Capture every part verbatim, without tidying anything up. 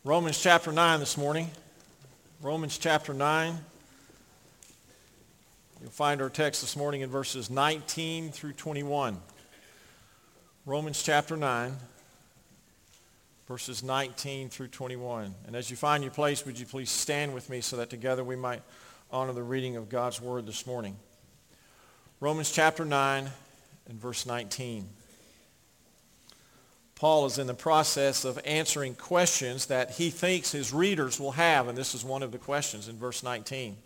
Romans chapter nine this morning. Romans chapter nine. You'll find our text this morning in verses nineteen through twenty-one. Romans chapter nine, verses nineteen through twenty-one. And as you find your place, would you please stand with me so that together we might honor the reading of God's word this morning. Romans chapter nine and verse nineteen. Paul is in the process of answering questions that he thinks his readers will have, and this is one of the questions in verse nineteen.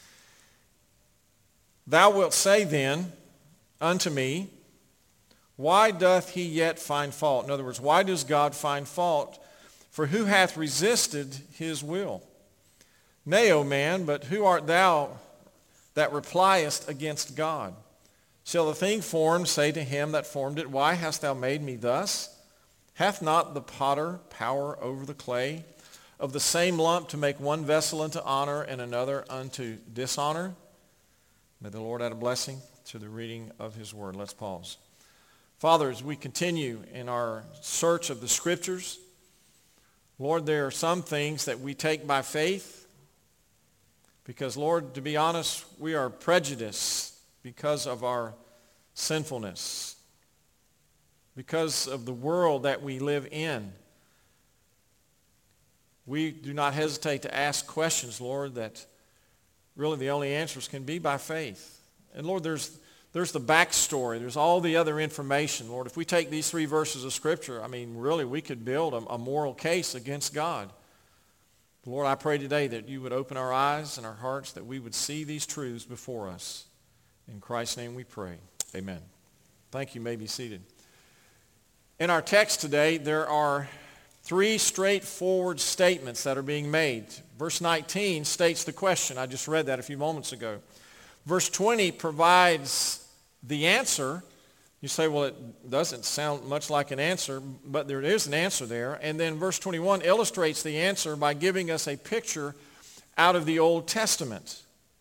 Thou wilt say then unto me, why doth he yet find fault? In other words, why does God find fault? For who hath resisted his will? Nay, O man, but who art thou that repliest against God? Shall the thing formed say to him that formed it, why hast thou made me thus? Hath not the potter power over the clay, of the same lump to make one vessel unto honor and another unto dishonor? May the Lord add a blessing to the reading of his word. Let's pause. Father, as we continue in our search of the scriptures, Lord, there are some things that we take by faith because, Lord, to be honest, we are prejudiced because of our sinfulness, because of the world that we live in. We do not hesitate to ask questions, Lord, that really the only answers can be by faith. And Lord, there's there's the backstory. There's all the other information. Lord, if we take these three verses of Scripture, I mean, really, we could build a, a moral case against God. Lord, I pray today that you would open our eyes and our hearts, that we would see these truths before us. In Christ's name we pray. Amen. Thank you. You may be seated. In our text today, there are three straightforward statements that are being made. Verse nineteen states the question. I just read that a few moments ago. Verse twenty provides the answer. You say, well, it doesn't sound much like an answer, but there is an answer there. And then verse twenty-one illustrates the answer by giving us a picture out of the Old Testament.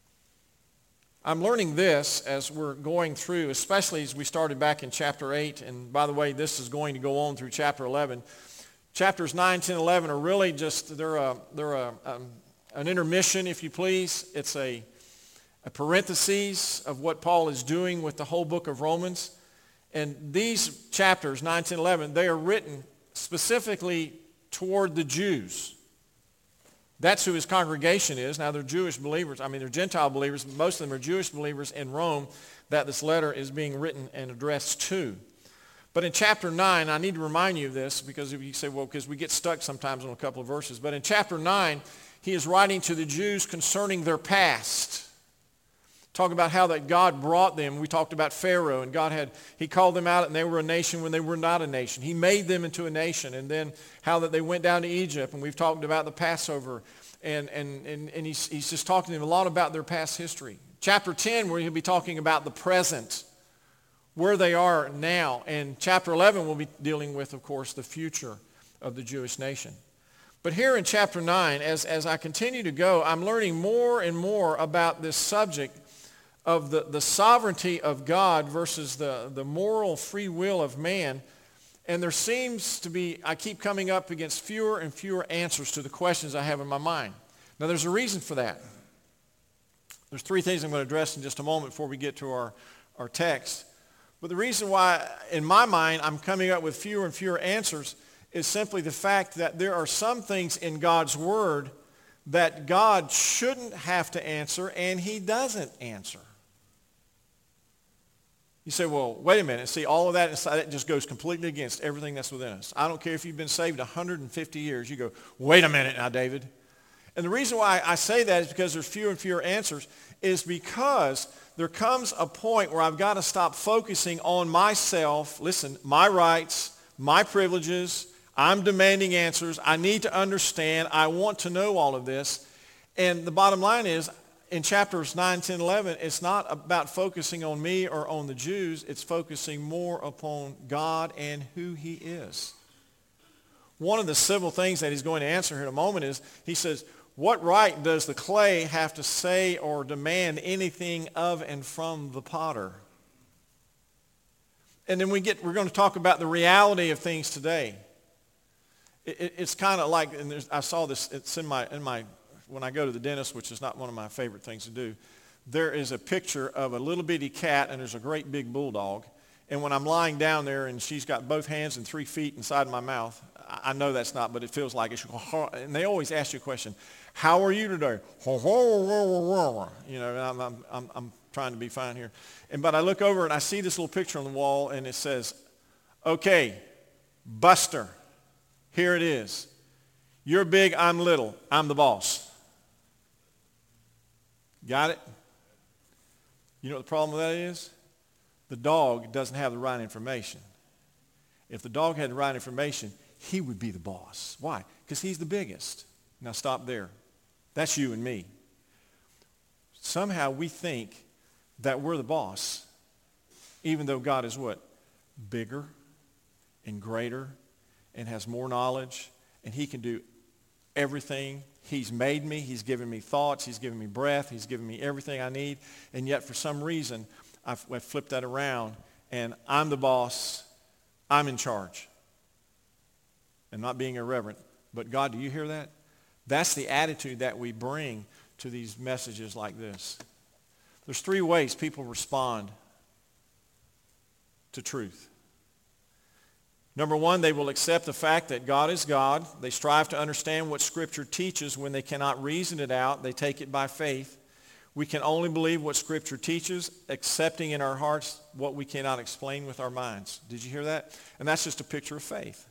I'm learning this as we're going through, especially as we started back in chapter eight. And by the way, this is going to go on through chapter eleven. Chapters nine, ten, eleven are really just, they're, a, they're a, um, an intermission, if you please. It's a, a parenthesis of what Paul is doing with the whole book of Romans. And these chapters, nine, ten, eleven, they are written specifically toward the Jews. That's who his congregation is. Now, they're Jewish believers. I mean, they're Gentile believers. But most of them are Jewish believers in Rome that this letter is being written and addressed to. But in chapter nine, I need to remind you of this because if you say, well, because we get stuck sometimes on a couple of verses. But in chapter nine, he is writing to the Jews concerning their past. Talking about how that God brought them. We talked about Pharaoh, and God had, he called them out and they were a nation when they were not a nation. He made them into a nation. And then how that they went down to Egypt, and we've talked about the Passover. And, and, and, and he's, he's just talking to them a lot about their past history. Chapter ten, where he'll be talking about the present, where they are now. And chapter eleven will be dealing with, of course, the future of the Jewish nation. But here in chapter nine, as, as I continue to go, I'm learning more and more about this subject of the, the sovereignty of God versus the, the moral free will of man. And there seems to be, I keep coming up against fewer and fewer answers to the questions I have in my mind. Now there's a reason for that. There's three things I'm going to address in just a moment before we get to our, our text. But the reason why, in my mind, I'm coming up with fewer and fewer answers is simply the fact that there are some things in God's Word that God shouldn't have to answer, and he doesn't answer. You say, well, wait a minute. See, all of that inside, that just goes completely against everything that's within us. I don't care if you've been saved one hundred fifty years. You go, wait a minute now, David. And the reason why I say that is because there's fewer and fewer answers is because there comes a point where I've got to stop focusing on myself. Listen, my rights, my privileges. I'm demanding answers. I need to understand. I want to know all of this. And the bottom line is, in chapters nine, ten, eleven, it's not about focusing on me or on the Jews. It's focusing more upon God and who he is. One of the civil things that he's going to answer here in a moment is, he says, what right does the clay have to say or demand anything of and from the potter? And then we get, we're going to talk about the reality of things today. It, it, it's kind of like, and there's, I saw this, it's in my, in my, when I go to the dentist, which is not one of my favorite things to do, there is a picture of a little bitty cat and there's a great big bulldog. And when I'm lying down there and she's got both hands and three feet inside my mouth, I, I know that's not, but it feels like it. She goes, and they always ask you a question, how are you today? You know, and I'm, I'm, I'm, I'm trying to be fine here. And, but I look over and I see this little picture on the wall and it says, okay, Buster, here it is. You're big, I'm little, I'm the boss. Got it? You know what the problem with that is? The dog doesn't have the right information. If the dog had the right information, he would be the boss. Why? Because he's the biggest. Now stop there. That's you and me. Somehow we think that we're the boss, even though God is what? Bigger and greater and has more knowledge, and he can do everything. He's made me. He's given me thoughts. He's given me breath. He's given me everything I need. And yet for some reason, I've, I've flipped that around, and I'm the boss. I'm in charge. And not being irreverent. But God, do you hear that? That's the attitude that we bring to these messages like this. There's three ways people respond to truth. Number one, they will accept the fact that God is God. They strive to understand what Scripture teaches. When they cannot reason it out, they take it by faith. We can only believe what Scripture teaches, accepting in our hearts what we cannot explain with our minds. Did you hear that? And that's just a picture of faith.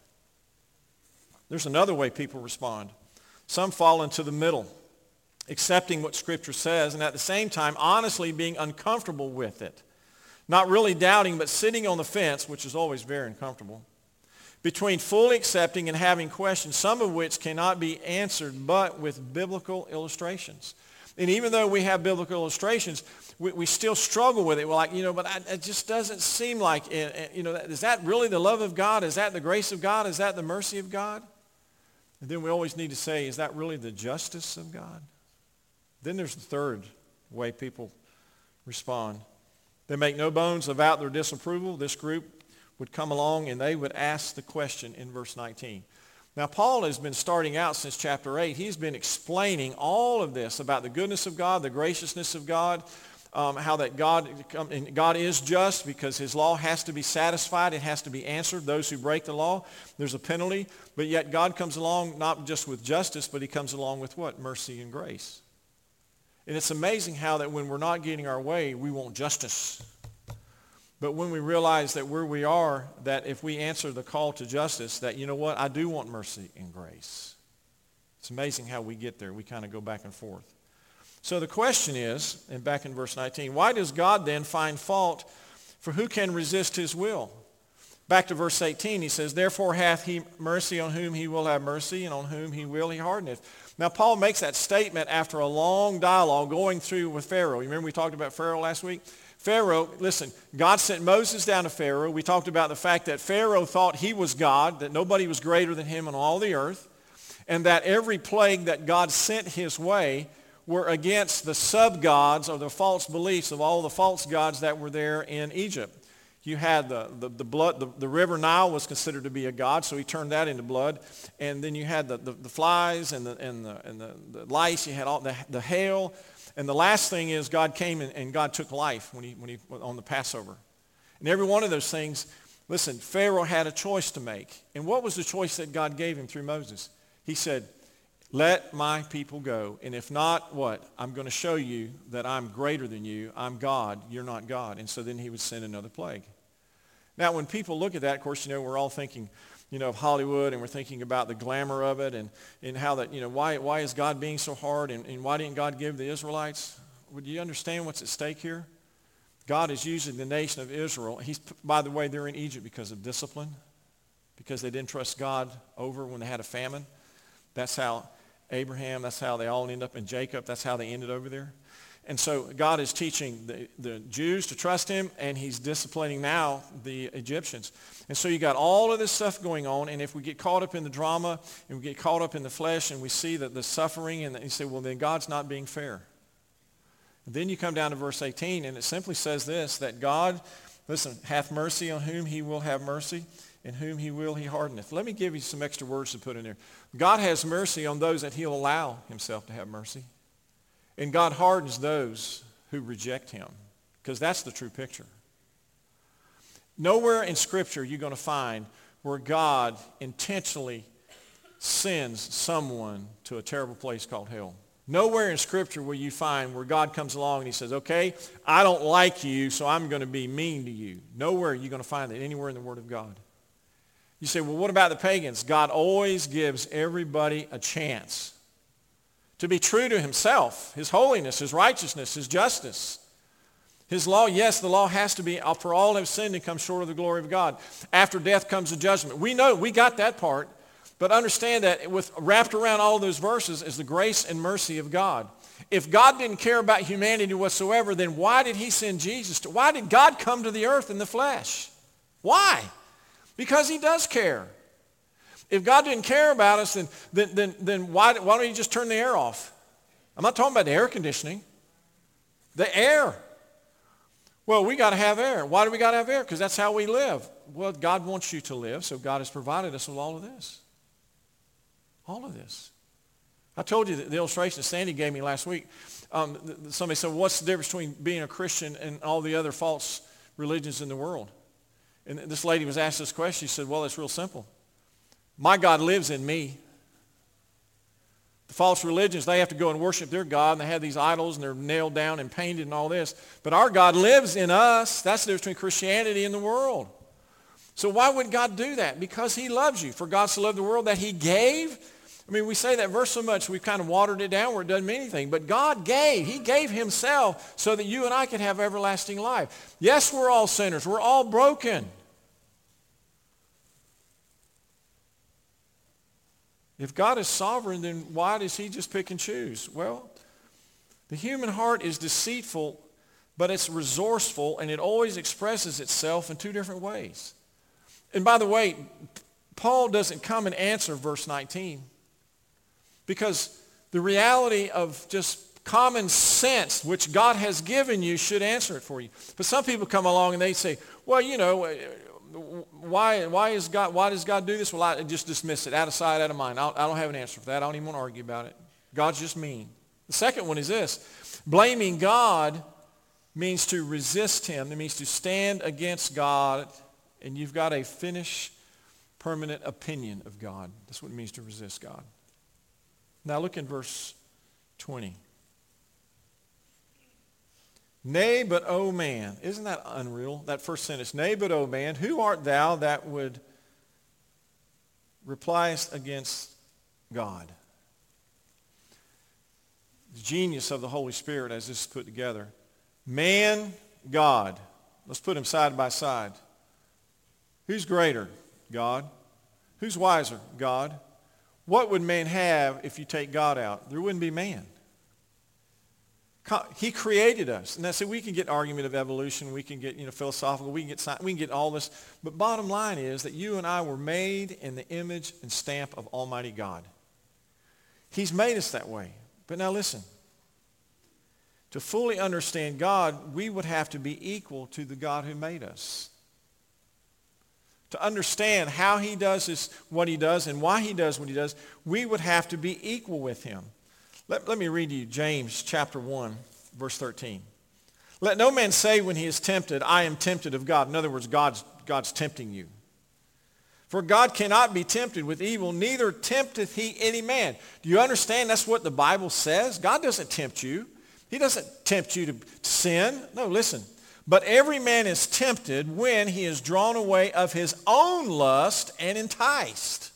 There's another way people respond. Some fall into the middle, accepting what Scripture says, and at the same time, honestly being uncomfortable with it. Not really doubting, but sitting on the fence, which is always very uncomfortable. Between fully accepting and having questions, some of which cannot be answered but with biblical illustrations. And even though we have biblical illustrations, we, we still struggle with it. We're like, you know, but I, it just doesn't seem like, it, you know, is that really the love of God? Is that the grace of God? Is that the mercy of God? And then we always need to say, is that really the justice of God? Then there's the third way people respond. They make no bones about their disapproval. This group would come along and they would ask the question in verse nineteen. Now, Paul has been starting out since chapter eight. He's been explaining all of this about the goodness of God, the graciousness of God, um, how that God, and God is just because his law has to be satisfied. It has to be answered. Those who break the law, there's a penalty. But yet God comes along not just with justice, but he comes along with what? Mercy and grace. And it's amazing how that when we're not getting our way, we want justice. But when we realize that where we are, that if we answer the call to justice, that, you know what, I do want mercy and grace. It's amazing how we get there. We kind of go back and forth. So the question is, and back in verse nineteen, why does God then find fault? For who can resist his will? Back to verse eighteen, he says, therefore hath he mercy on whom he will have mercy, and on whom he will he hardeneth. Now, Paul makes that statement after a long dialogue going through with Pharaoh. You remember we talked about Pharaoh last week? Pharaoh, listen, God sent Moses down to Pharaoh. We talked about the fact that Pharaoh thought he was God, that nobody was greater than him on all the earth, and that every plague that God sent his way were against the sub-gods or the false beliefs of all the false gods that were there in Egypt. You had the, the, the blood, the, the river Nile was considered to be a god, so he turned that into blood. And then you had the, the, the flies and the, and the, and the, the lice, you had all the, the hail. And the last thing is God came and, and God took life when he, when he on the Passover. And every one of those things, listen, Pharaoh had a choice to make. And what was the choice that God gave him through Moses? He said, let my people go. And if not, what? I'm going to show you that I'm greater than you. I'm God. You're not God. And so then he would send another plague. Now, when people look at that, of course, you know, we're all thinking, you know, of Hollywood, and we're thinking about the glamour of it and, and how that, you know, why, why is God being so hard, and, and why didn't God give the Israelites? Would you understand what's at stake here? God is using the nation of Israel. He's, by the way, they're in Egypt because of discipline, because they didn't trust God over when they had a famine. That's how Abraham, that's how they all end up in Jacob. That's how they ended over there. And so God is teaching the, the Jews to trust him, and he's disciplining now the Egyptians. And so you got all of this stuff going on, and if we get caught up in the drama and we get caught up in the flesh and we see that the suffering, and you say, well, then God's not being fair. And then you come down to verse eighteen, and it simply says this, that God, listen, hath mercy on whom he will have mercy, and whom he will, he hardeneth. Let me give you some extra words to put in there. God has mercy on those that he'll allow himself to have mercy. And God hardens those who reject him, because that's the true picture. Nowhere in Scripture you're going to find where God intentionally sends someone to a terrible place called hell. Nowhere in Scripture will you find where God comes along and he says, okay, I don't like you, so I'm going to be mean to you. Nowhere are you going to find that anywhere in the Word of God. You say, well, what about the pagans? God always gives everybody a chance to be true to himself, his holiness, his righteousness, his justice. His law, yes, the law has to be, for all have sinned and come short of the glory of God. After death comes the judgment. We know, we got that part. But understand that with wrapped around all those verses is the grace and mercy of God. If God didn't care about humanity whatsoever, then why did he send Jesus? To, why did God come to the earth in the flesh? Why? Because he does care. If God didn't care about us, then, then, then, then why, why don't he just turn the air off? I'm not talking about the air conditioning. The air. Well, we got to have air. Why do we got to have air? Because that's how we live. Well, God wants you to live, so God has provided us with all of this. All of this. I told you that the illustration that Sandy gave me last week. Um, somebody said, well, what's the difference between being a Christian and all the other false religions in the world? And this lady was asked this question. She said, well, it's real simple. My God lives in me. The false religions, they have to go and worship their God, and they have these idols, and they're nailed down and painted and all this. But our God lives in us. That's the difference between Christianity and the world. So why would God do that? Because he loves you. For God so loved the world that he gave. I mean, we say that verse so much, we've kind of watered it down where it doesn't mean anything. But God gave. He gave himself so that you and I could have everlasting life. Yes, we're all sinners. We're all broken. If God is sovereign, then why does he just pick and choose? Well, the human heart is deceitful, but it's resourceful, and it always expresses itself in two different ways. And by the way, Paul doesn't come and answer verse nineteen, because the reality of just common sense, which God has given you, should answer it for you. But some people come along and they say, well, you know, why, why, is God, why does God do this? Well, I just dismiss it, out of sight, out of mind. I don't, I don't have an answer for that. I don't even want to argue about it. God's just mean. The second one is this. Blaming God means to resist him. It means to stand against God, and you've got a finished, permanent opinion of God. That's what it means to resist God. Now look in verse twenty. Nay, but O man. Isn't that unreal? That first sentence. Nay, but O man, who art thou that would repliest against God? The genius of the Holy Spirit as this is put together. Man, God. Let's put them side by side. Who's greater? God. Who's wiser? God. What would man have if you take God out? There wouldn't be man. He created us. And I say we can get argument of evolution, we can get, you know, philosophical, we can get science, we can get all this. But bottom line is that you and I were made in the image and stamp of Almighty God. He's made us that way. But now listen. To fully understand God, we would have to be equal to the God who made us. To understand how he does this, what he does and why he does what he does, we would have to be equal with him. Let, let me read to you James chapter one, verse thirteen. Let no man say when he is tempted, I am tempted of God. In other words, God's, God's tempting you. For God cannot be tempted with evil, neither tempteth he any man. Do you understand that's what the Bible says? God doesn't tempt you. He doesn't tempt you to sin. No, listen. But every man is tempted when he is drawn away of his own lust and enticed.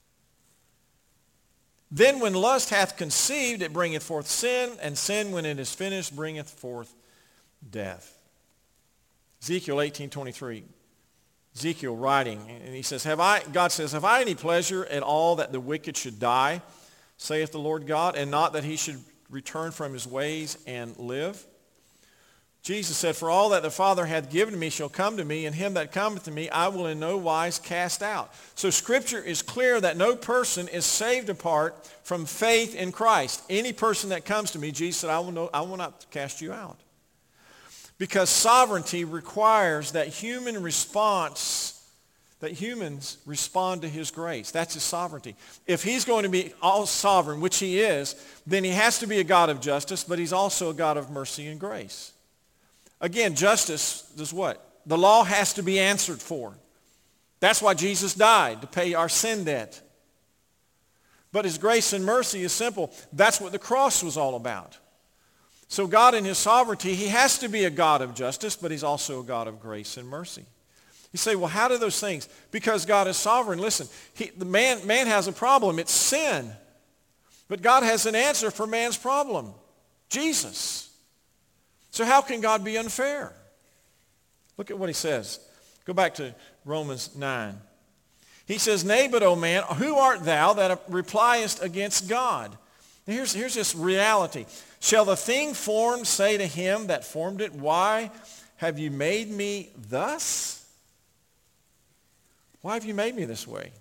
Then when lust hath conceived, it bringeth forth sin, and sin, when it is finished, bringeth forth death. Ezekiel eighteen twenty-three. Ezekiel writing, and he says, "Have I?" God says, "Have I any pleasure at all that the wicked should die, saith the Lord God, and not that he should return from his ways and live?" Jesus said, "For all that the Father hath given me shall come to me, and him that cometh to me I will in no wise cast out." So Scripture is clear that no person is saved apart from faith in Christ. Any person that comes to me, Jesus said, I will, no, I will not cast you out. Because sovereignty requires that human response that humans respond to his grace. That's his sovereignty. If he's going to be all sovereign, which he is, then he has to be a God of justice, but he's also a God of mercy and grace. Again, justice does what? The law has to be answered for. That's why Jesus died, to pay our sin debt. But his grace and mercy is simple. That's what the cross was all about. So God in his sovereignty, he has to be a God of justice, but he's also a God of grace and mercy. You say, well, how do those things? Because God is sovereign. Listen, he, the man, man has a problem. It's sin. But God has an answer for man's problem. Jesus. So how can God be unfair? Look at what he says. Go back to Romans nine. He says, nay, but, O man, who art thou that repliest against God? Now here's, here's this reality. Shall the thing formed say to him that formed it, why have you made me thus? Why have you made me this way?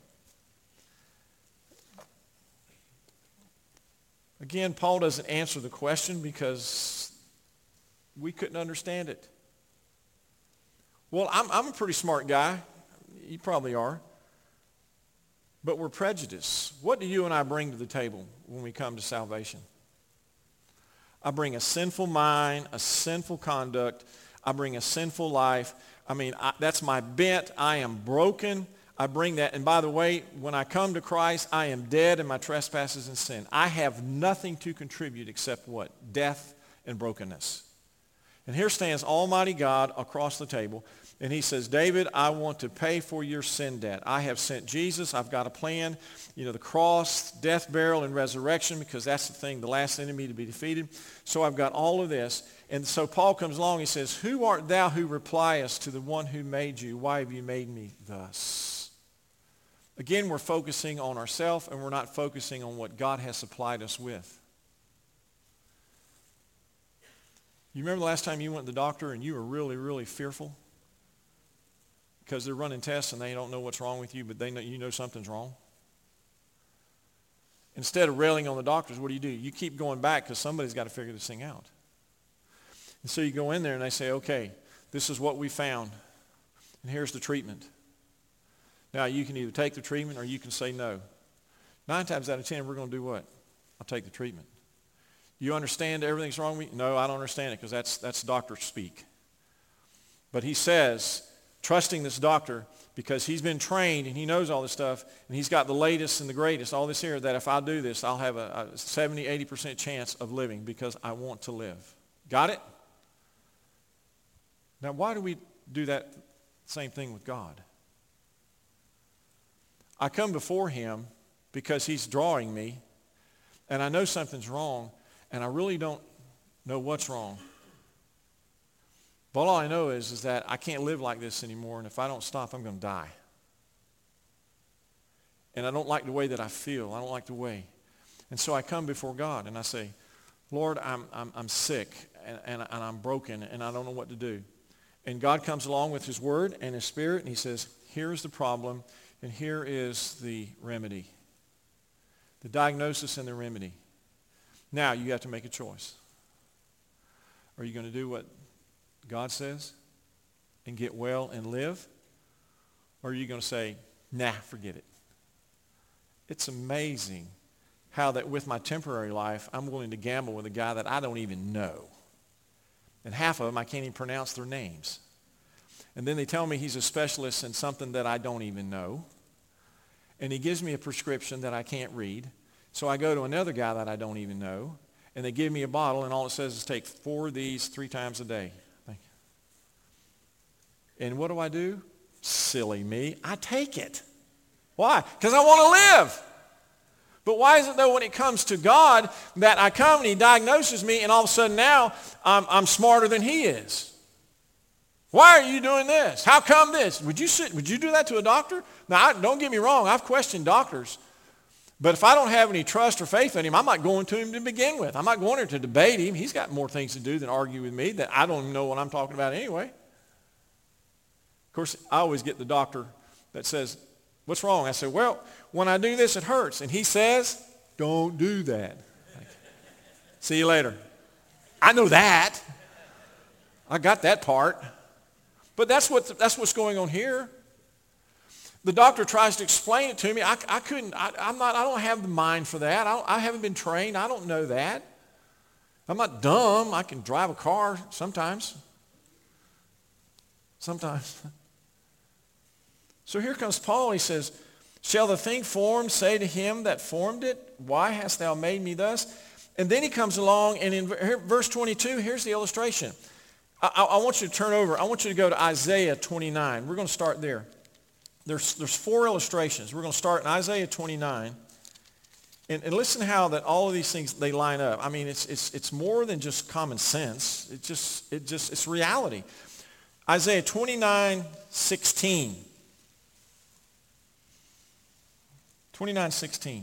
Again, Paul doesn't answer the question because we couldn't understand it. Well, I'm, I'm a pretty smart guy. You probably are. But we're prejudiced. What do you and I bring to the table when we come to salvation? I bring a sinful mind, a sinful conduct. I bring a sinful life. I mean, I, that's my bent. I am broken. I bring that. And by the way, when I come to Christ, I am dead in my trespasses and sin. I have nothing to contribute except what? Death and brokenness. And here stands Almighty God across the table. And he says, David, I want to pay for your sin debt. I have sent Jesus. I've got a plan. You know, the cross, death, burial, and resurrection, because that's the thing, the last enemy to be defeated. So I've got all of this. And so Paul comes along. He says, who art thou who repliest to the one who made you? Why have you made me thus? Again, we're focusing on ourselves, and we're not focusing on what God has supplied us with. You remember the last time you went to the doctor and you were really, really fearful? Because they're running tests and they don't know what's wrong with you, but they know, you know something's wrong. Instead of railing on the doctors, what do you do? You keep going back because somebody's got to figure this thing out. And so you go in there and they say, okay, this is what we found, and here's the treatment. Now, you can either take the treatment or you can say no. Nine times out of ten, we're going to do what? I'll take the treatment. You understand everything's wrong with you? No, I don't understand it because that's, that's doctor speak. But he says, trusting this doctor because he's been trained and he knows all this stuff and he's got the latest and the greatest, all this here, that if I do this, I'll have a, a seventy, eighty percent chance of living because I want to live. Got it? Now, why do we do that same thing with God? I come before him because he's drawing me and I know something's wrong and I really don't know what's wrong. But all I know is, is that I can't live like this anymore, and if I don't stop, I'm going to die. And I don't like the way that I feel. I don't like the way. And so I come before God, and I say, Lord, I'm, I'm, I'm sick, and, and, and I'm broken, and I don't know what to do. And God comes along with his word and his spirit, and he says, here's the problem, and here is the remedy. The diagnosis and the remedy. Now you have to make a choice. Are you going to do what God says and get well and live? Or are you going to say, nah, forget it? It's amazing how that with my temporary life, I'm willing to gamble with a guy that I don't even know. And half of them, I can't even pronounce their names. And then they tell me he's a specialist in something that I don't even know. And he gives me a prescription that I can't read. So I go to another guy that I don't even know, and they give me a bottle, and all it says is take four of these three times a day. And what do I do? Silly me. I take it. Why? Because I want to live. But why is it, though, when it comes to God, that I come and he diagnoses me, and all of a sudden now I'm, I'm smarter than he is? Why are you doing this? How come this? Would you sit, would you do that to a doctor? Now, I, don't get me wrong. I've questioned doctors. But if I don't have any trust or faith in him, I'm not going to him to begin with. I'm not going there to debate him. He's got more things to do than argue with me that I don't even know what I'm talking about anyway. Of course, I always get the doctor that says, what's wrong? I say, well, when I do this, it hurts. And he says, don't do that. Like, see you later. I know that. I got that part. But that's, what, that's what's going on here. The doctor tries to explain it to me. I, I couldn't, I, I'm not, I don't have the mind for that. I, don't, I haven't been trained. I don't know that. I'm not dumb. I can drive a car sometimes. Sometimes. So here comes Paul. He says, shall the thing formed say to him that formed it, why hast thou made me thus? And then he comes along, and in verse twenty-two, here's the illustration. I, I, I want you to turn over. I want you to go to Isaiah twenty-nine. We're going to start there. There's, there's four illustrations. We're going to start in Isaiah twenty-nine. And, and listen how that all of these things, they line up. I mean, it's, it's, it's more than just common sense. It just, it just, it's reality. Isaiah twenty-nine sixteen. twenty-nine sixteen.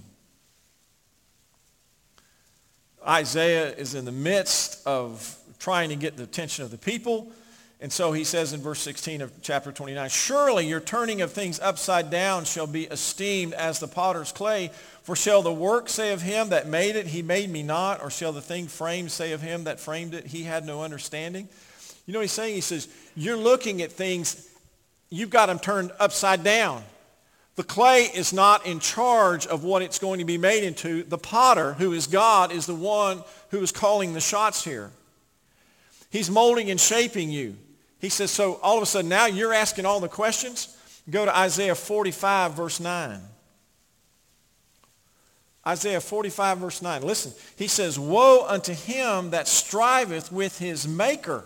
Isaiah is in the midst of trying to get the attention of the people. And so he says in verse sixteen of chapter twenty-nine, surely your turning of things upside down shall be esteemed as the potter's clay. For shall the work say of him that made it, he made me not? Or shall the thing framed say of him that framed it, he had no understanding? You know what he's saying? He says, you're looking at things, you've got them turned upside down. The clay is not in charge of what it's going to be made into. The potter, who is God, is the one who is calling the shots here. He's molding and shaping you. He says, so all of a sudden now you're asking all the questions? Go to Isaiah forty-five, verse nine. Isaiah forty-five, verse nine. Listen, he says, woe unto him that striveth with his maker.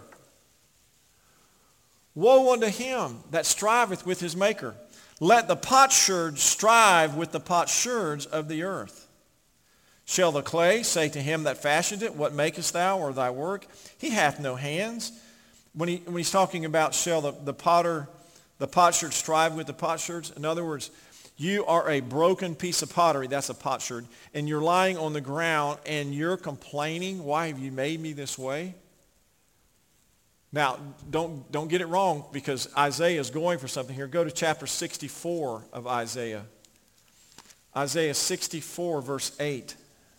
Woe unto him that striveth with his maker. Let the potsherds strive with the potsherds of the earth. Shall the clay say to him that fashioned it, what makest thou, or thy work? He hath no hands. When, he, when he's talking about shall the, the potter, the potsherd strive with the potsherds, in other words, you are a broken piece of pottery, that's a potsherd, and you're lying on the ground and you're complaining, why have you made me this way? Now, don't, don't get it wrong, because Isaiah is going for something here. Go to chapter sixty-four of Isaiah. Isaiah sixty-four, verse eight.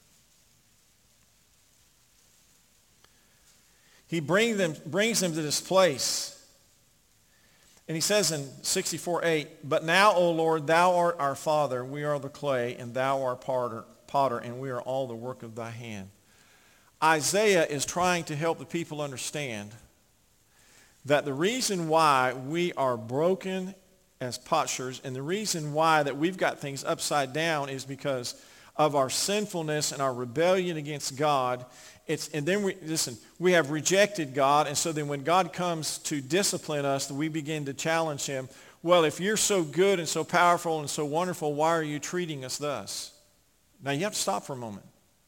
He bring them, brings them to this place. And he says in sixty-four eight, but now, O Lord, thou art our Father, we are the clay, and thou art potter, potter, and we are all the work of thy hand. Isaiah is trying to help the people understand that the reason why we are broken as potsherds and the reason why that we've got things upside down is because of our sinfulness and our rebellion against God. It's, and then we, listen, we have rejected God, and so then when God comes to discipline us, we begin to challenge him. Well, if you're so good and so powerful and so wonderful, why are you treating us thus? Now you have to stop for a moment.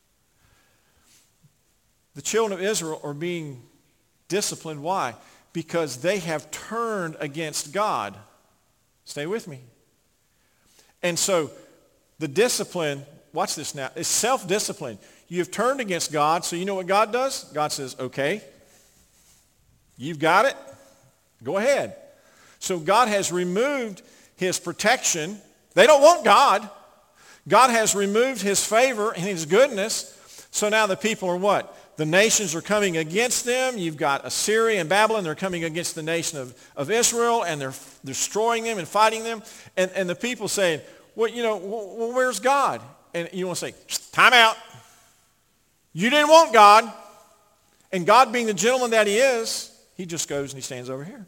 The children of Israel are being disciplined. Why? Because they have turned against God. Stay with me. And so the discipline, watch this now, is self-discipline. You've turned against God, so you know what God does? God says, okay, you've got it, go ahead. So God has removed his protection. They don't want God. God has removed his favor and his goodness. So now the people are what? The nations are coming against them. You've got Assyria and Babylon. They're coming against the nation of, of Israel, and they're destroying them and fighting them. And, and the people saying, well, you know, well, where's God? And you want to say, time out. You didn't want God. And God, being the gentleman that he is, he just goes and he stands over here.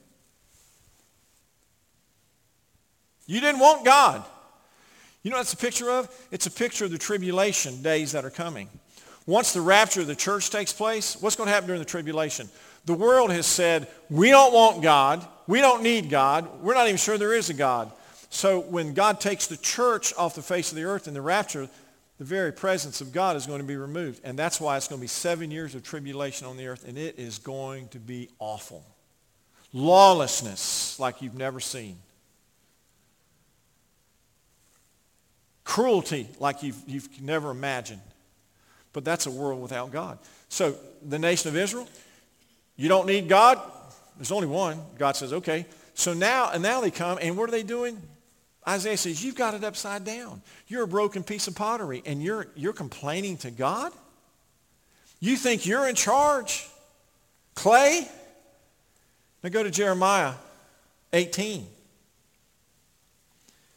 You didn't want God. You know what it's a picture of? It's a picture of the tribulation days that are coming. Once the rapture of the church takes place, what's going to happen during the tribulation? The world has said, we don't want God. We don't need God. We're not even sure there is a God. So when God takes the church off the face of the earth in the rapture, the very presence of God is going to be removed. And that's why it's going to be seven years of tribulation on the earth, and it is going to be awful. Lawlessness like you've never seen. Cruelty like you've, you've never imagined. But that's a world without God. So the nation of Israel, you don't need God? There's only one. God says, okay. So now, and now they come, and what are they doing? Isaiah says, you've got it upside down. You're a broken piece of pottery, and you're, you're complaining to God? You think you're in charge? Clay? Now go to Jeremiah eighteen.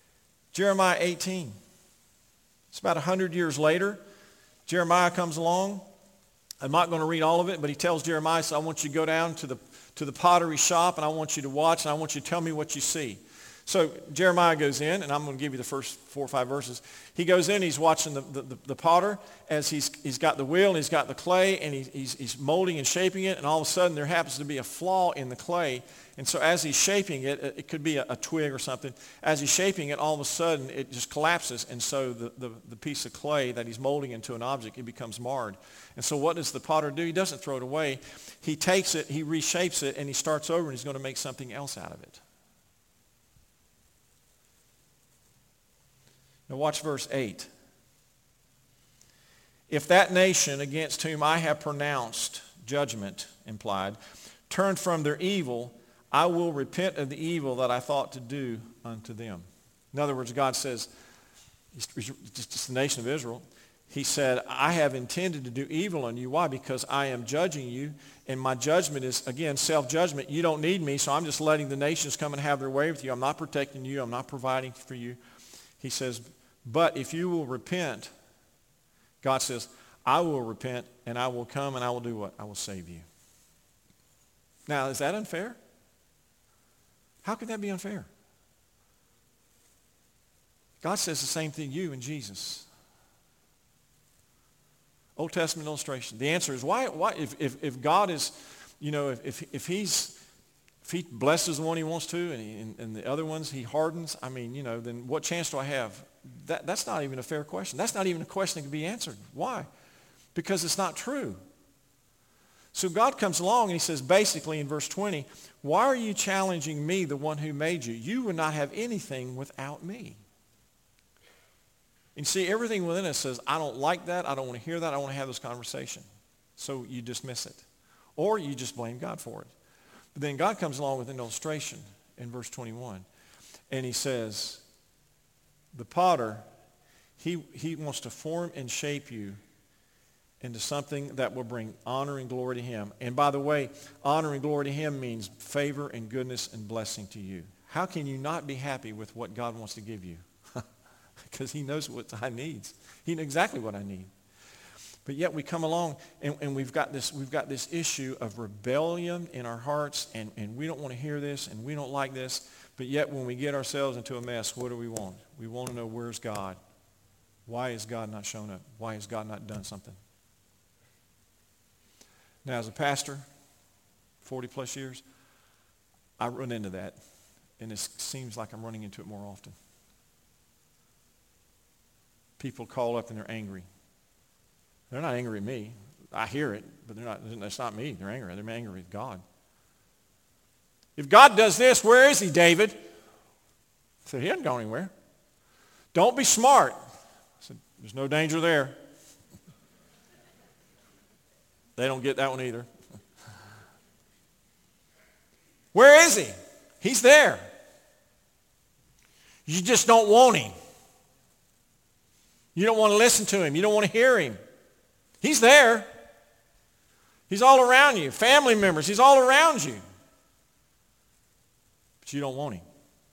Jeremiah eighteen. It's about one hundred years later. Jeremiah comes along. I'm not going to read all of it, but he tells Jeremiah, so I want you to go down to the, to the pottery shop, and I want you to watch, and I want you to tell me what you see. So Jeremiah goes in, and I'm going to give you the first four or five verses. He goes in, he's watching the, the, the potter as he's, he's got the wheel and he's got the clay, and he, he's, he's molding and shaping it, and all of a sudden there happens to be a flaw in the clay. And so as he's shaping it, it could be a, a twig or something. As he's shaping it, all of a sudden it just collapses, and so the, the, the piece of clay that he's molding into an object, it becomes marred. And so what does the potter do? He doesn't throw it away. He takes it, he reshapes it, and he starts over, and he's going to make something else out of it. Now watch verse eight. If that nation against whom I have pronounced judgment, implied, turn from their evil, I will repent of the evil that I thought to do unto them. In other words, God says, just the nation of Israel, he said, I have intended to do evil on you. Why? Because I am judging you, and my judgment is, again, self-judgment. You don't need me, so I'm just letting the nations come and have their way with you. I'm not protecting you. I'm not providing for you. He says, but if you will repent, God says, I will repent, and I will come, and I will do what? I will save you. Now, is that unfair? How could that be unfair? God says the same thing to you and Jesus. Old Testament illustration. The answer is why, why if, if, if God is, you know, if, if, if he's, if he blesses the one he wants to and, he, and, and the other ones he hardens, I mean, you know, then what chance do I have? That, that's not even a fair question. That's not even a question that can be answered. Why? Because it's not true. So God comes along and he says basically in verse twenty, why are you challenging me, the one who made you? You would not have anything without me. And see, everything within us says, I don't like that. I don't want to hear that. I don't want to have this conversation. So you dismiss it. Or you just blame God for it. But then God comes along with an illustration in verse twenty-one. And he says, the potter, he, he wants to form and shape you into something that will bring honor and glory to him. And by the way, honor and glory to him means favor and goodness and blessing to you. How can you not be happy with what God wants to give you? Because he knows what I need. He knows exactly what I need. But yet we come along and, and we've got this we've got this issue of rebellion in our hearts, and, and we don't want to hear this and we don't like this. But yet when we get ourselves into a mess, what do we want? We want to know, where's God? Why has God not shown up? Why has God not done something? Now, as a pastor, forty plus years, I run into that, and it seems like I'm running into it more often. People call up and they're angry. They're not angry at me. I hear it, but they're not. That's not me. They're angry. They're angry with God. If God does this, where is he, David? I said, he hasn't gone anywhere. Don't be smart. I said, there's no danger there. They don't get that one either. Where is he? He's there. You just don't want him. You don't want to listen to him. You don't want to hear him. He's there. He's all around you. Family members, he's all around you. But you don't want him.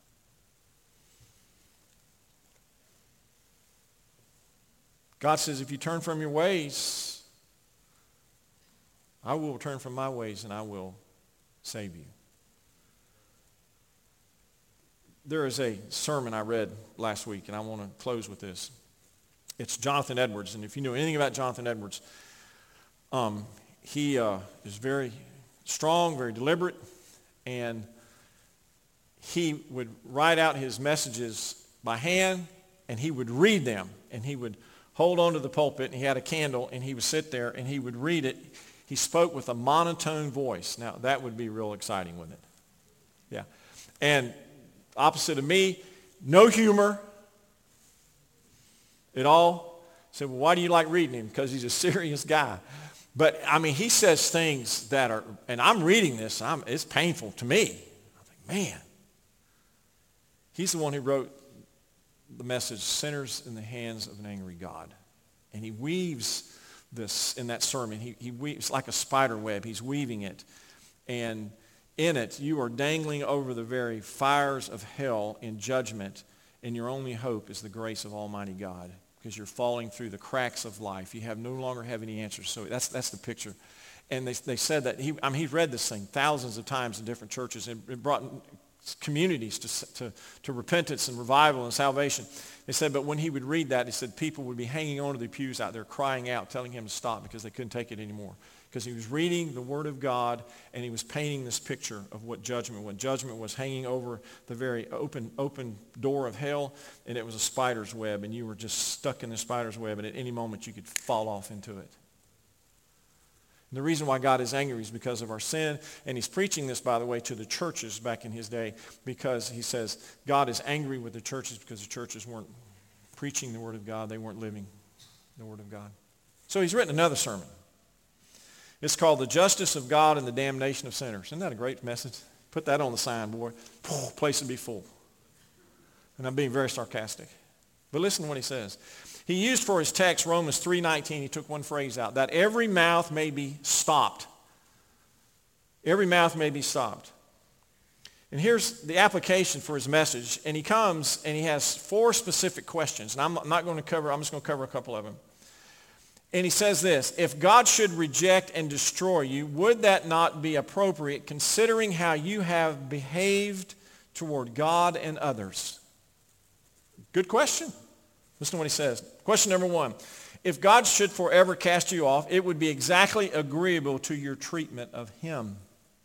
God says, if you turn from your ways, I will turn from my ways and I will save you. There is a sermon I read last week, and I want to close with this. It's Jonathan Edwards, and if you know anything about Jonathan Edwards, um, he uh, is very strong, very deliberate, and he would write out his messages by hand, and he would read them, and he would hold onto the pulpit, and he had a candle, and he would sit there, and he would read it. He spoke with a monotone voice. Now, that would be real exciting, wouldn't it? Yeah. And opposite of me, no humor at all. I said, well, why do you like reading him? Because he's a serious guy. But, I mean, he says things that are, and I'm reading this, I'm, it's painful to me. I think, man. He's the one who wrote the message, Sinners in the Hands of an Angry God. And he weaves this in that sermon. He, he weaves like a spider web. He's weaving it. And in it, you are dangling over the very fires of hell in judgment. and your only hope is the grace of Almighty God, because you're falling through the cracks of life. You have no longer have any answers. So that's that's the picture. And they they said that he I mean he read this thing thousands of times in different churches, and it brought communities to to to repentance and revival and salvation. They said, but when he would read that, he said people would be hanging onto the pews out there crying out, telling him to stop because they couldn't take it anymore. Because he was reading the Word of God, and he was painting this picture of what judgment was. Judgment was hanging over the very open open door of hell, and it was a spider's web, and you were just stuck in the spider's web, and at any moment you could fall off into it. And the reason why God is angry is because of our sin, and he's preaching this, by the way, to the churches back in his day, because he says God is angry with the churches because the churches weren't preaching the Word of God. They weren't living the Word of God. So he's written another sermon. It's called The Justice of God and the Damnation of Sinners. Isn't that a great message? Put that on the sign, boy. Place would be full. And I'm being very sarcastic. But listen to what he says. He used for his text Romans three nineteen. He took one phrase out. That every mouth may be stopped. Every mouth may be stopped. And here's the application for his message. And he comes and he has four specific questions. And I'm not going to cover, I'm just going to cover a couple of them. And he says this: if God should reject and destroy you, would that not be appropriate considering how you have behaved toward God and others? Good question. Listen to what he says. Question number one. If God should forever cast you off, it would be exactly agreeable to your treatment of him.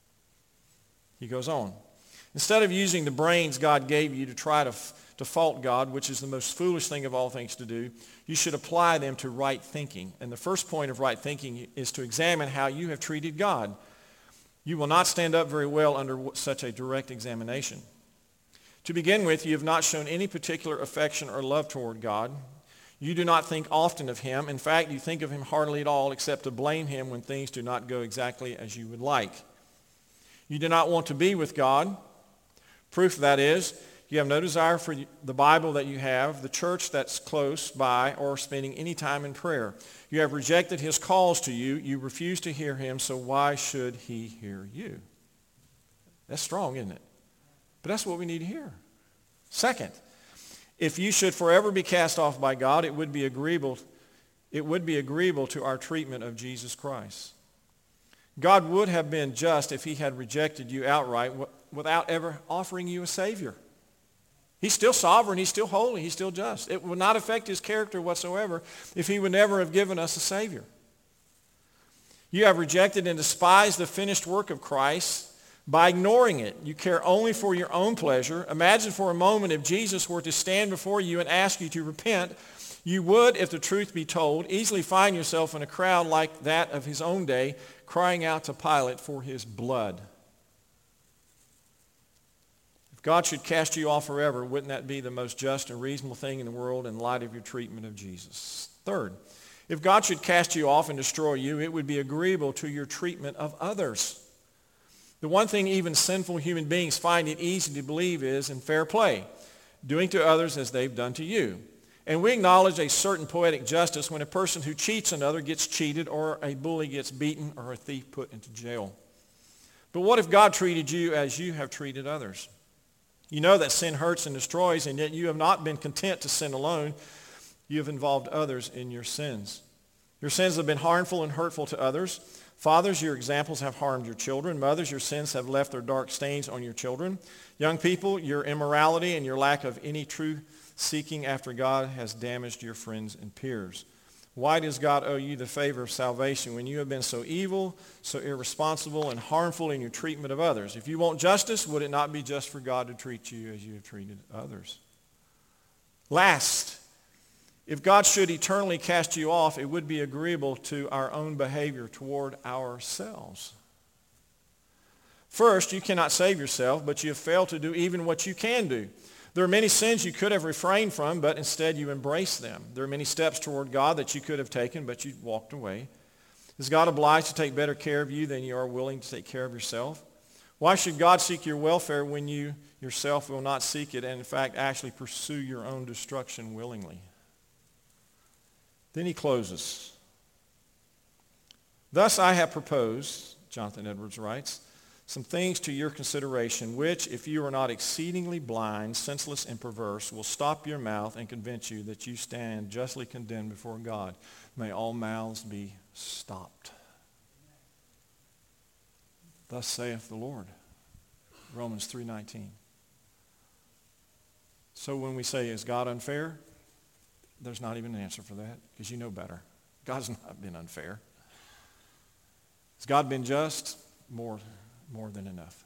He goes on. Instead of using the brains God gave you to try to, to fault God, which is the most foolish thing of all things to do, you should apply them to right thinking. And the first point of right thinking is to examine how you have treated God. You will not stand up very well under such a direct examination. To begin with, you have not shown any particular affection or love toward God. You do not think often of him. In fact, you think of him hardly at all, except to blame him when things do not go exactly as you would like. You do not want to be with God. Proof of that is you have no desire for the Bible that you have, the church that's close by, or spending any time in prayer. You have rejected his calls to you. You refuse to hear him, so why should he hear you? That's strong, isn't it? But that's what we need to hear. Second, if you should forever be cast off by God, it would be agreeable, it would be agreeable to our treatment of Jesus Christ. God would have been just if he had rejected you outright without ever offering you a Savior. He's still sovereign. He's still holy. He's still just. It would not affect his character whatsoever if he would never have given us a Savior. You have rejected and despised the finished work of Christ by ignoring it. You care only for your own pleasure. Imagine for a moment if Jesus were to stand before you and ask you to repent. You would, if the truth be told, easily find yourself in a crowd like that of his own day, crying out to Pilate for his blood. If God should cast you off forever, wouldn't that be the most just and reasonable thing in the world in light of your treatment of Jesus? Third, if God should cast you off and destroy you, it would be agreeable to your treatment of others. The one thing even sinful human beings find it easy to believe is in fair play, doing to others as they've done to you. And we acknowledge a certain poetic justice when a person who cheats another gets cheated, or a bully gets beaten, or a thief put into jail. But what if God treated you as you have treated others? You know that sin hurts and destroys, and yet you have not been content to sin alone. You have involved others in your sins. Your sins have been harmful and hurtful to others. Fathers, your examples have harmed your children. Mothers, your sins have left their dark stains on your children. Young people, your immorality and your lack of any true seeking after God has damaged your friends and peers. Why does God owe you the favor of salvation when you have been so evil, so irresponsible, and harmful in your treatment of others? If you want justice, would it not be just for God to treat you as you have treated others? Last, if God should eternally cast you off, it would be agreeable to our own behavior toward ourselves. First, you cannot save yourself, but you have failed to do even what you can do. There are many sins you could have refrained from, but instead you embrace them. There are many steps toward God that you could have taken, but you walked away. Is God obliged to take better care of you than you are willing to take care of yourself? Why should God seek your welfare when you yourself will not seek it and in fact actually pursue your own destruction willingly? Then he closes. Thus I have proposed, Jonathan Edwards writes, some things to your consideration, which, if you are not exceedingly blind, senseless, and perverse, will stop your mouth and convince you that you stand justly condemned before God. May all mouths be stopped. Thus saith the Lord. Romans three nineteen. So when we say, is God unfair? There's not even an answer for that, because you know better. God's not been unfair. Has God been just? More, more than enough.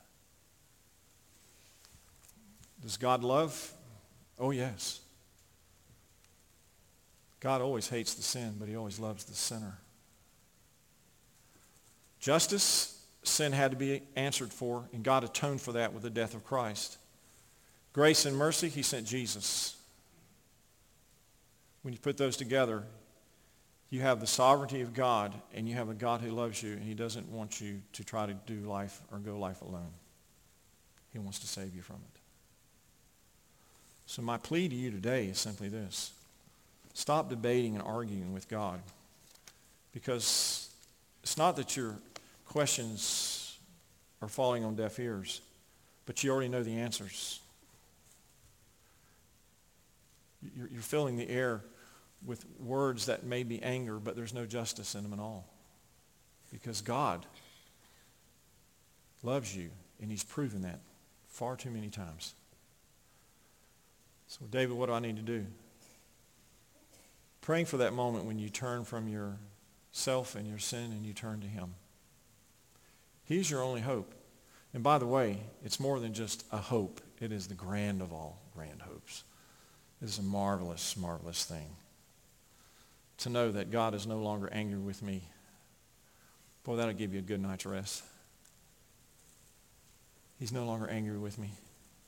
Does God love? Oh, yes. God always hates the sin, but he always loves the sinner. Justice, sin had to be answered for, and God atoned for that with the death of Christ. Grace and mercy, he sent Jesus. When you put those together, you have the sovereignty of God, and you have a God who loves you, and he doesn't want you to try to do life or go life alone. He wants to save you from it. So my plea to you today is simply this. Stop debating and arguing with God, because it's not that your questions are falling on deaf ears, but you already know the answers. You're, you're filling the air with words that may be anger, but there's no justice in them at all. Because God loves you, and he's proven that far too many times. So, David, what do I need to do? Praying for that moment when you turn from yourself and your sin and you turn to him. He's your only hope. And by the way, it's more than just a hope. It is the grand of all grand hopes. It is a marvelous, marvelous thing to know that God is no longer angry with me. Boy, that'll give you a good night's rest. He's no longer angry with me.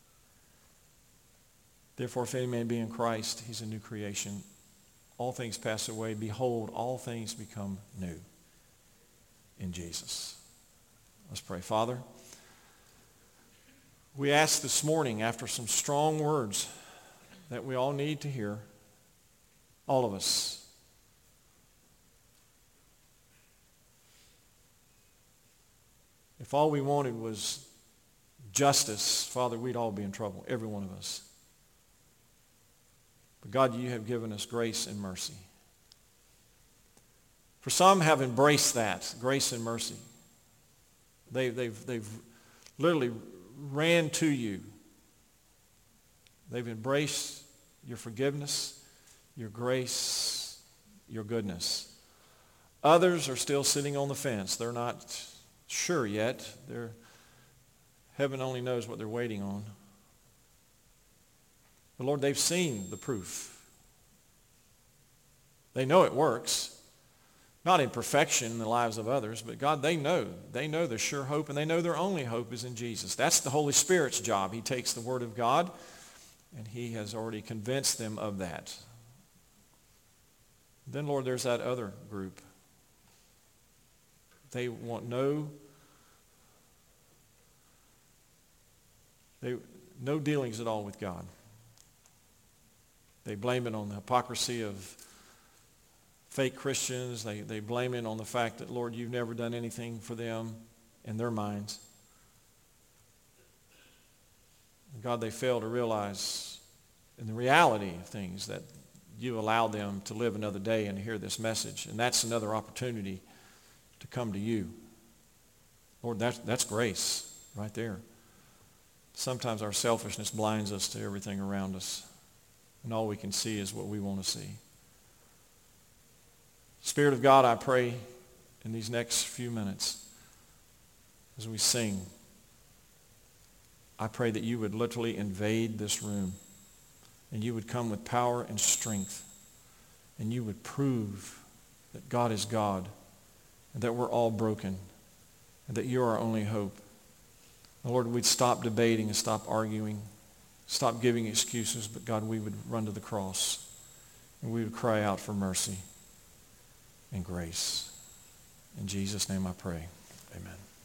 Therefore, if any man be in Christ, he's a new creation. All things pass away. Behold, all things become new in Jesus. Let's pray. Father, we ask this morning, after some strong words that we all need to hear, all of us, if all we wanted was justice, Father, we'd all be in trouble, every one of us. But God, you have given us grace and mercy. For some have embraced that, grace and mercy. They, they've, they've literally ran to you. They've embraced your forgiveness, your grace, your goodness. Others are still sitting on the fence. They're not sure yet. They're, heaven only knows what they're waiting on. But Lord, they've seen the proof. They know it works. Not in perfection in the lives of others, but God, they know. They know their sure hope, and they know their only hope is in Jesus. That's the Holy Spirit's job. He takes the Word of God, and he has already convinced them of that. Then, Lord, there's that other group. They want no, they, no dealings at all with God. They blame it on the hypocrisy of fake Christians. They, they blame it on the fact that, Lord, you've never done anything for them in their minds. And God, they fail to realize in the reality of things that you allow them to live another day and hear this message. And that's another opportunity to come to you. Lord, that's, that's grace right there. Sometimes our selfishness blinds us to everything around us, and all we can see is what we want to see. Spirit of God, I pray in these next few minutes as we sing, I pray that you would literally invade this room, and you would come with power and strength, and you would prove that God is God, and that we're all broken, and that you're our only hope. And Lord, we'd stop debating and stop arguing, stop giving excuses, but God, we would run to the cross, and we would cry out for mercy and grace. In Jesus' name I pray. Amen.